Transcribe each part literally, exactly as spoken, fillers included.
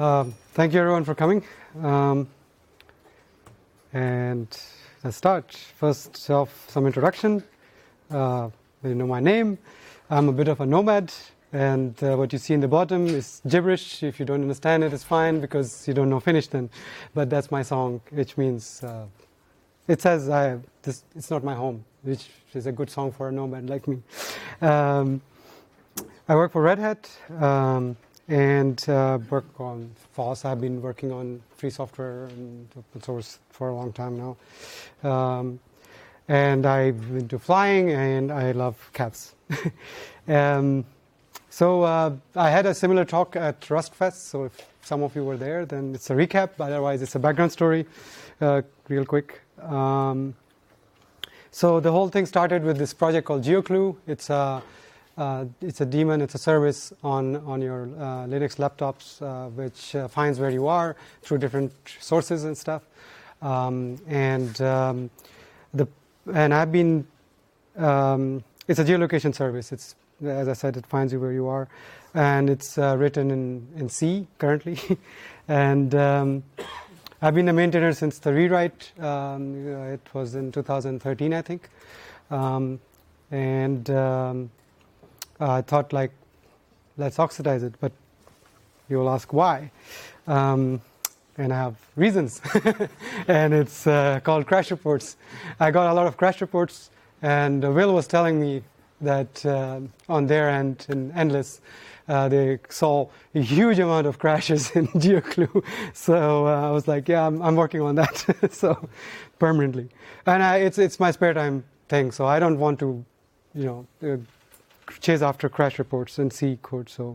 Um, thank you everyone for coming. Um, and let's start. First off, some introduction. Uh, you know my name. I'm a bit of a nomad, and uh, what you see in the bottom is gibberish. If you don't understand it, it's fine because you don't know Finnish then. But that's my song, which means uh, it says I this. It's not my home, which is a good song for a nomad like me. Um, I work for Red Hat. Um, and uh, work on F O S. I've been working on free software and open source for a long time now. Um, and I'm into flying, and I love cats. um, so uh, I had a similar talk at RustFest, so if some of you were there, then it's a recap. Otherwise, it's a background story, uh, real quick. Um, so the whole thing started with this project called GeoClue. It's a Uh, it's a daemon, it's a service on, on your uh, Linux laptops uh, which uh, finds where you are through different sources and stuff. Um, and um, the and I've been, um, it's a geolocation service. It's, as I said, it finds you where you are. And it's uh, written in, in C currently. and um, I've been a maintainer since the rewrite. Um, it was in two thousand thirteen, I think. Um, and um, Uh, I thought, like, let's oxidize it, but you'll ask why. Um, and I have reasons. and it's uh, called crash reports. I got a lot of crash reports, and uh, Will was telling me that uh, on their end, in Endless, uh, they saw a huge amount of crashes in GeoClue. So uh, I was like, yeah, I'm, I'm working on that. so permanently. And I, it's, it's my spare time thing, so I don't want to, you know, uh, chase after crash reports and C code. So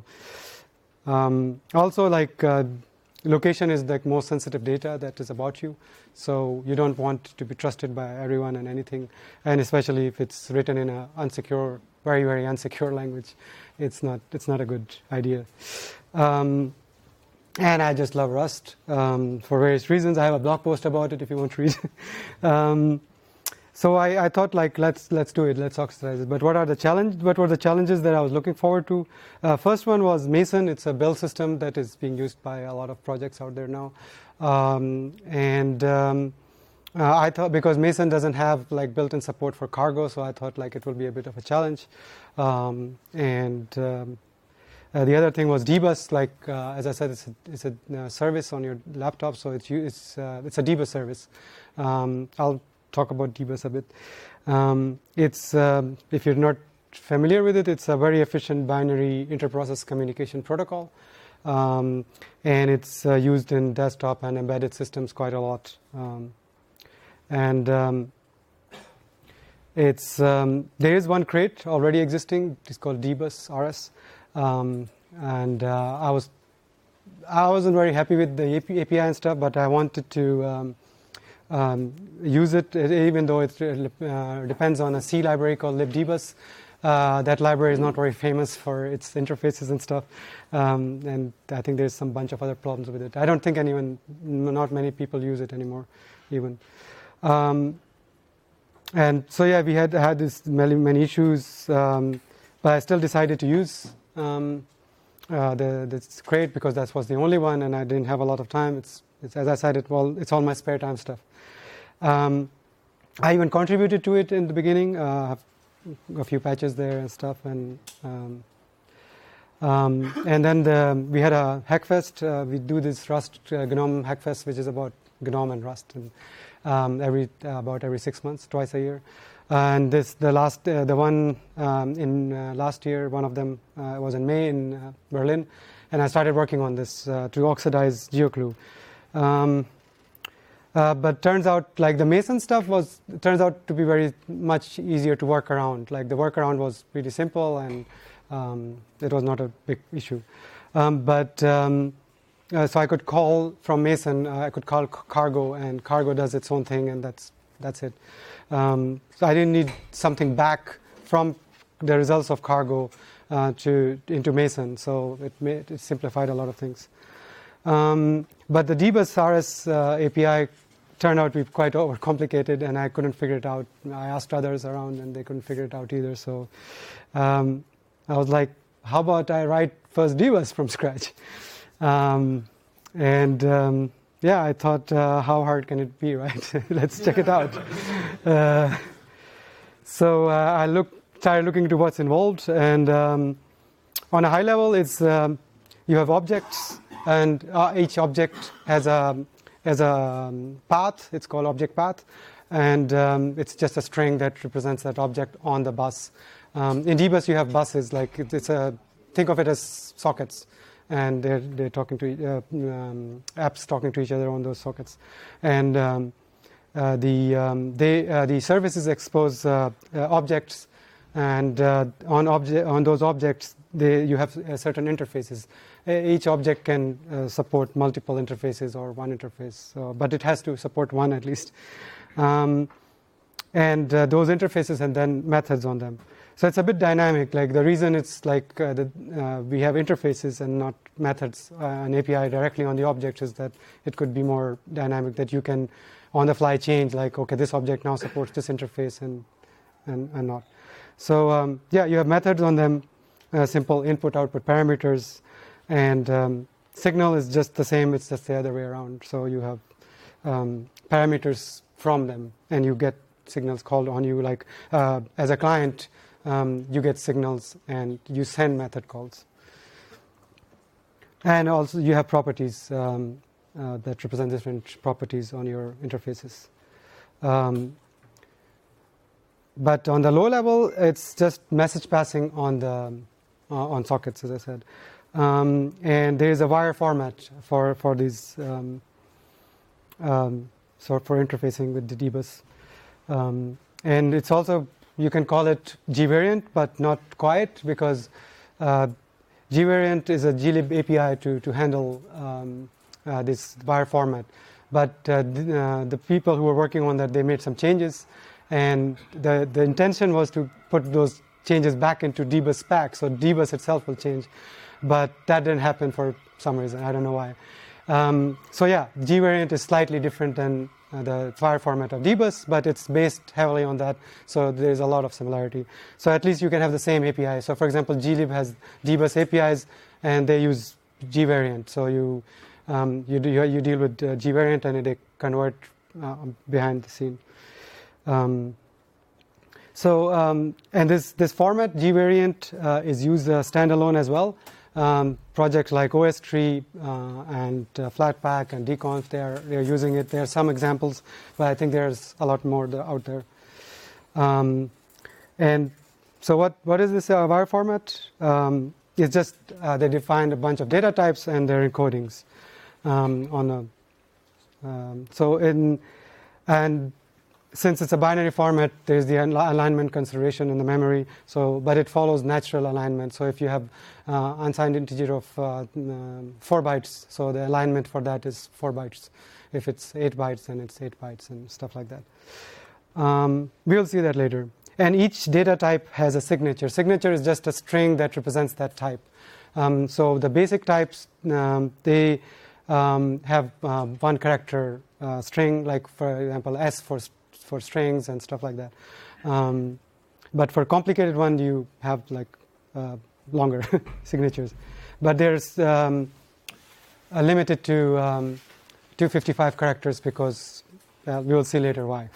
um, also, like, uh, location is the most sensitive data that is about you. So you don't want to be trusted by everyone and anything. And especially if it's written in a unsecure, very, very unsecure language, it's not, it's not a good idea. Um, and I just love Rust um, for various reasons. I have a blog post about it if you want to read. um, So I, I thought, like, let's let's do it, let's oxidize it. But what are the challenge? What were the challenges that I was looking forward to? Uh, first one was Mason. It's a build system that is being used by a lot of projects out there now. Um, and um, uh, I thought, because Mason doesn't have like built-in support for cargo, so I thought like it will be a bit of a challenge. Um, and um, uh, the other thing was dbus. Like uh, as I said, it's a, it's a uh, service on your laptop, so it's it's uh, it's a dbus service. Um, I'll talk about dbus a bit. Um, it's um, if you're not familiar with it, it's a very efficient binary interprocess communication protocol, um, and it's uh, used in desktop and embedded systems quite a lot. Um, and um, it's um, there is one crate already existing. It's called dbus R S, um, and uh, I was I wasn't very happy with the A P I and stuff, but I wanted to. Um, Um, use it, even though it uh, depends on a C library called libdbus. Uh, that library is not very famous for its interfaces and stuff, um, and I think there's some bunch of other problems with it. I don't think anyone, not many people use it anymore, even. Um, and so yeah, we had had this many, many issues, um, but I still decided to use um, uh, the this crate because that was the only one, and I didn't have a lot of time. It's It's, as I said, it, well, it's all my spare time stuff. Um, I even contributed to it in the beginning. Uh, a few patches there and stuff, and um, um, and then the, we had a Hackfest. Uh, we do this Rust uh, GNOME Hackfest, which is about GNOME and Rust, and um, every uh, about every six months, twice a year. And this the last uh, the one um, in uh, last year. One of them uh, was in May in uh, Berlin, and I started working on this uh, to oxidize GeoClue. Um, uh, but turns out, like the Mason stuff was, turns out to be very much easier to work around. Like the workaround was pretty simple, and um, it was not a big issue. Um, but um, uh, so I could call from Mason. Uh, I could call Cargo, and Cargo does its own thing, and that's that's it. Um, so I didn't need something back from the results of Cargo uh, to into Mason. So it made, it simplified a lot of things. Um, but the dbus R S uh, A P I turned out to be quite overcomplicated, and I couldn't figure it out. I asked others around, and they couldn't figure it out either. So um, I was like, how about I write first dbus from scratch? Um, And um, yeah, I thought, uh, how hard can it be, right? Let's check it out. Uh, so uh, I look, started looking into what's involved, and um, on a high level, it's um, you have objects, and uh, each object has a has a um, path. It's called object path, and um, it's just a string that represents that object on the bus. Um, in dbus, you have buses. Like it, it's a think of it as sockets, and they're they're talking to uh, um, apps talking to each other on those sockets, and um, uh, the um, they uh, the services expose uh, uh, objects, and uh, on object on those objects they you have uh, certain interfaces. Each object can uh, support multiple interfaces or one interface, so, but it has to support one at least. Um, and uh, those interfaces and then methods on them. So it's a bit dynamic. Like the reason it's like uh, the, uh, we have interfaces and not methods, uh, an A P I directly on the object, is that it could be more dynamic, that you can on the fly change, like, okay, this object now supports this interface and and, and not. So um, yeah, you have methods on them, uh, simple input output parameters, and um, signal is just the same, it's just the other way around. So you have um, parameters from them, and you get signals called on you. Like uh, as a client, um, you get signals and you send method calls. And also you have properties um, uh, that represent different properties on your interfaces. Um, but on the low level, it's just message passing on the uh, on sockets, as I said. Um, and there is a wire format for for these um, um, so for interfacing with the dbus, um, and it's also, you can call it G-variant, but not quite, because uh, G-variant is a glib A P I to to handle um, uh, this wire format. But uh, the, uh, the people who were working on that, they made some changes, and the the intention was to put those changes back into dbus spec, so dbus itself will change. But that didn't happen for some reason. I don't know why. Um, so yeah, G-variant is slightly different than uh, the wire format of dbus, but it's based heavily on that. So there's a lot of similarity. So at least you can have the same A P I. So for example, glib has dbus A P Is, and they use G-variant. So you um, you, do, you deal with uh, G-variant, and they convert uh, behind the scene. Um, so um, and this this format G-variant uh, is used uh, standalone as well. Um, projects like O S Tree uh, and uh, Flatpak and dconf, they're they're using it. There are some examples, but I think there's a lot more out there. Um, and so what what is this uh, wire format? Um, it's just uh, they defined a bunch of data types and their encodings um, on a. Um, so in and since it's a binary format, there's the alignment consideration in the memory. So, but it follows natural alignment. So if you have uh, unsigned integer of uh, um, four bytes, so the alignment for that is four bytes. If it's eight bytes, then it's eight bytes and stuff like that. Um, we will see that later. And each data type has a signature. Signature is just a string that represents that type. Um, so the basic types, um, they um, have uh, one character uh, string, like for example, S for for strings and stuff like that. Um, but for complicated one, you have like uh, longer signatures. But there's um, a limited to um, two hundred fifty-five characters, because uh, we will see later why.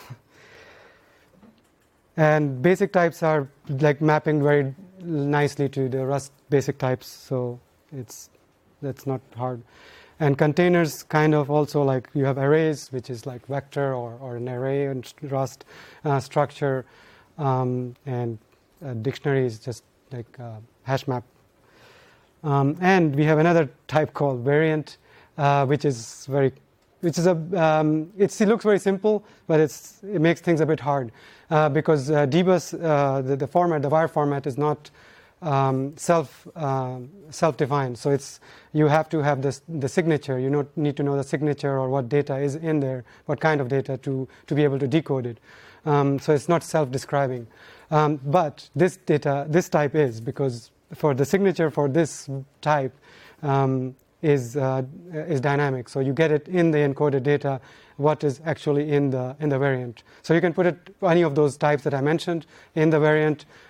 And basic types are like mapping very nicely to the Rust basic types, so it's that's not hard. And containers kind of also, like you have arrays, which is like vector or, or an array and Rust uh, structure, um, and a dictionary is just like a hash map. Um, and we have another type called variant, uh, which is very, which is a, um, it's, it looks very simple, but it's it makes things a bit hard uh, because uh, dbus, uh, the, the format, the wire format, is not Um, self uh, self-defined, so it's you have to have this the signature. You not need to know the signature or what data is in there, what kind of data to to be able to decode it. Um, so it's not self-describing, um, but this data this type is, because for the signature for this type um, is uh, is dynamic. So you get it in the encoded data, what is actually in the in the variant. So you can put it any of those types that I mentioned in the variant.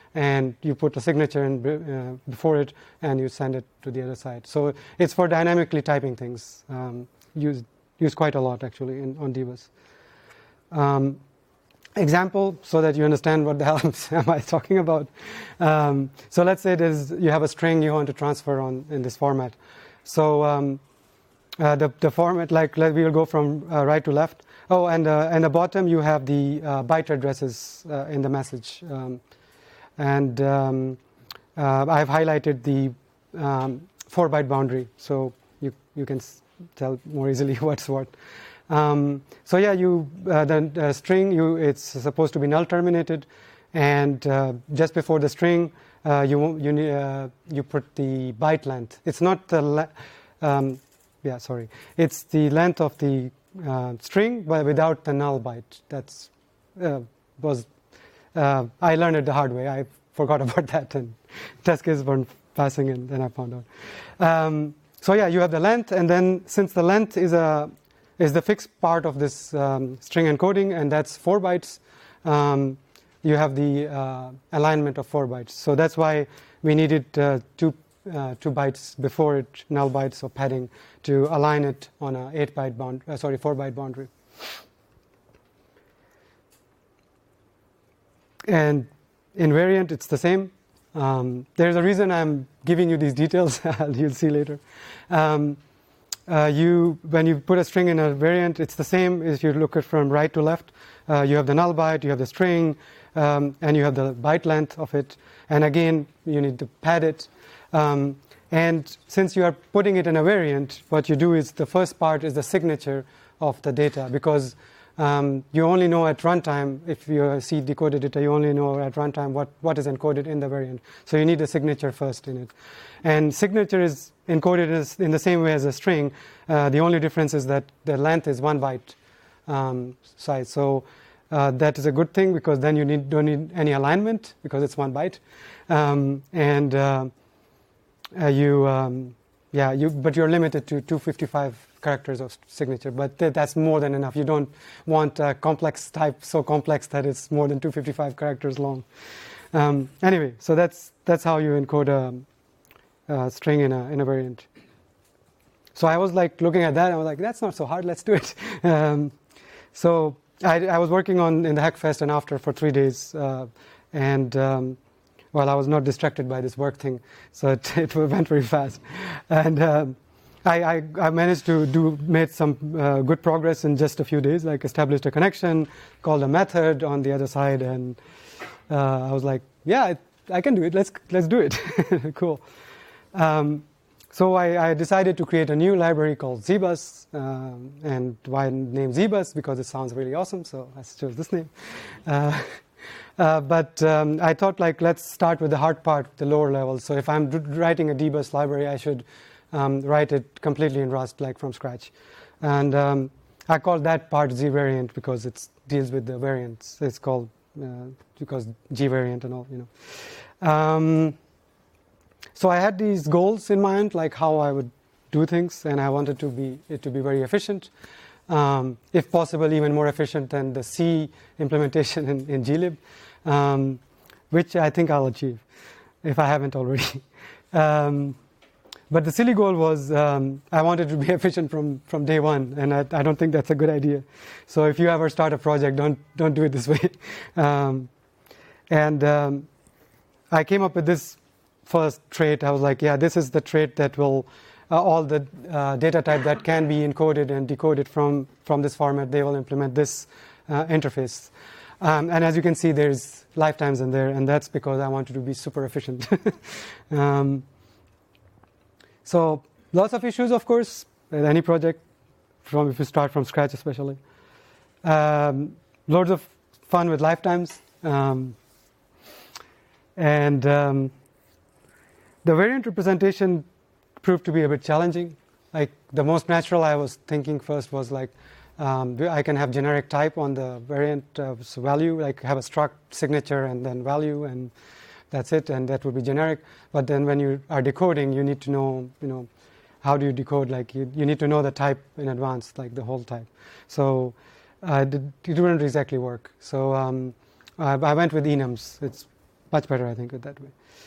and you put a signature in uh, before it, and you send it to the other side. So it's for dynamically typing things. Um, used used quite a lot actually in, on dbus. Um, example, so that you understand what the hell am I talking about. Um, so let's say there's, you have a string you want to transfer on in this format. So um, uh, the the format, like let, we will go from uh, right to left. Oh, and uh, and the bottom you have the uh, byte addresses uh, in the message. Um, And um, uh, I've highlighted the um, four byte boundary, so you you can s tell more easily what's what. Um, so yeah, you uh, the uh, string you it's supposed to be null terminated, and uh, just before the string uh, you you uh, you put the byte length. It's not the le um, yeah sorry it's the length of the uh, string, but without the null byte. That's uh, was. Uh, I learned it the hard way. I forgot about that, and test cases weren't passing, and then I found out. Um, so yeah, you have the length, and then since the length is a is the fixed part of this um, string encoding, and that's four bytes, um, you have the uh, alignment of four bytes. So that's why we needed uh, two uh, two bytes before it, null bytes or padding, to align it on a eight byte bound, uh, sorry, four byte boundary. And invariant, it's the same. Um, there's a reason I'm giving you these details. You'll see later. Um, uh, you, when you put a string in a variant, it's the same if you look at from right to left. Uh, you have the null byte, you have the string, um, and you have the byte length of it. And again, you need to pad it. Um, and since you are putting it in a variant, what you do is the first part is the signature of the data, because Um, you only know at runtime, if you see decoded data, you only know at runtime what, what is encoded in the variant. So you need a signature first in it. And signature is encoded in the same way as a string. Uh, the only difference is that the length is one byte um, size. So uh, that is a good thing, because then you need, don't need any alignment, because it's one byte. Um, and uh, uh, you, um, yeah, you, but you're limited to two hundred fifty-five characters of signature, but th that's more than enough. You don't want a complex type so complex that it's more than two hundred fifty-five characters long. Um, anyway, so that's that's how you encode a, a string in a in a variant. So I was like looking at that, and I was like, that's not so hard. Let's do it. Um, so I, I was working on in the Hackfest and after for three days, uh, and um, well, I was not distracted by this work thing, so it, it went very fast, and. Um, I, I, I managed to do made some uh, good progress in just a few days. Like established a connection, called a method on the other side, and uh, I was like, "Yeah, I, I can do it. Let's let's do it." Cool. Um, so I, I decided to create a new library called ZBus, um, and why name ZBus? Because it sounds really awesome. So I chose this name. Uh, uh, but um, I thought, like, let's start with the hard part, the lower level. So if I'm writing a dbus library, I should Um, write it completely in Rust, like from scratch. And um, I call that part Z variant because it deals with the variants. It's called uh, because G variant and all, you know. Um, so I had these goals in mind, like how I would do things, and I wanted to be it to be very efficient, um, if possible, even more efficient than the C implementation in, in glib, um, which I think I'll achieve if I haven't already. um, But the silly goal was um, I wanted to be efficient from, from day one, and I, I don't think that's a good idea. So if you ever start a project, don't don't do it this way. Um, and um, I came up with this first trait. I was like, yeah, this is the trait that will uh, all the uh, data type that can be encoded and decoded from from this format. They will implement this uh, interface. Um, and as you can see, there's lifetimes in there, and that's because I wanted to be super efficient. um, So lots of issues, of course, with any project, from if you start from scratch especially. Um, loads of fun with lifetimes. Um, and um, the variant representation proved to be a bit challenging. Like the most natural I was thinking first was like, um, I can have generic type on the variant uh, value, like have a struct signature and then value, and that's it, and that would be generic. But then when you are decoding, you need to know, you know, how do you decode? Like you, you need to know the type in advance, like the whole type. So uh, it didn't exactly work. So um, I, I went with enums. It's much better, I think, with that way.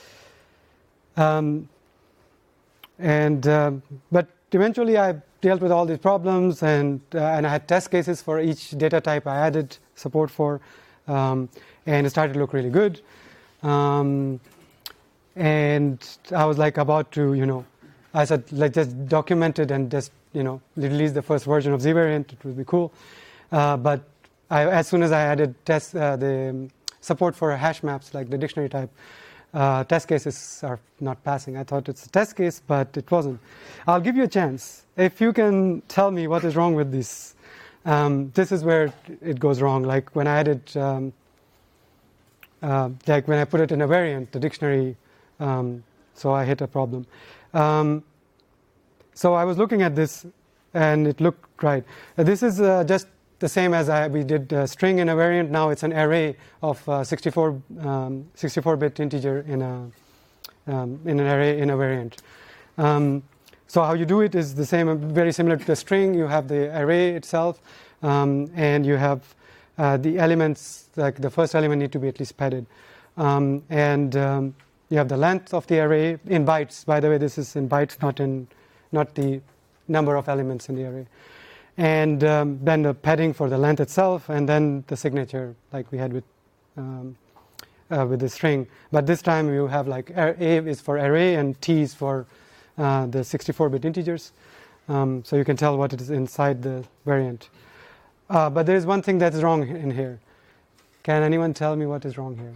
Um, and um, but eventually I dealt with all these problems, and uh, and I had test cases for each data type I added support for, um, and it started to look really good. Um, and I was like about to, you know, I said, like, just document it and just, you know, release the first version of zvariant. It would be cool. Uh, but I, as soon as I added test uh, the support for hash maps, like the dictionary type, uh, test cases are not passing. I thought it's a test case, but it wasn't. I'll give you a chance. If you can tell me what is wrong with this, um, this is where it goes wrong. Like when I added, um, uh, like when I put it in a variant, the dictionary, um, so I hit a problem. Um, so I was looking at this, and it looked right. Uh, this is uh, just the same as I, we did uh, string in a variant. Now it's an array of uh, sixty-four, um, sixty-four bit integer in a um, in an array in a variant. Um, so how you do it is the same, very similar to the string. You have the array itself, um, and you have uh, the elements. Like the first element need to be at least padded, um, and um, you have the length of the array in bytes. By the way, this is in bytes, not in not the number of elements in the array. And um, then the padding for the length itself, and then the signature, like we had with um, uh, with the string. But this time you have like A is for array and T is for uh, the sixty-four bit integers. Um, so you can tell what it is inside the variant. Uh, but there is one thing that is wrong in here. Can anyone tell me what is wrong here?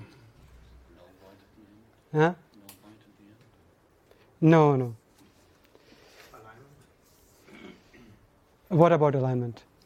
Huh? No, no. What about alignment?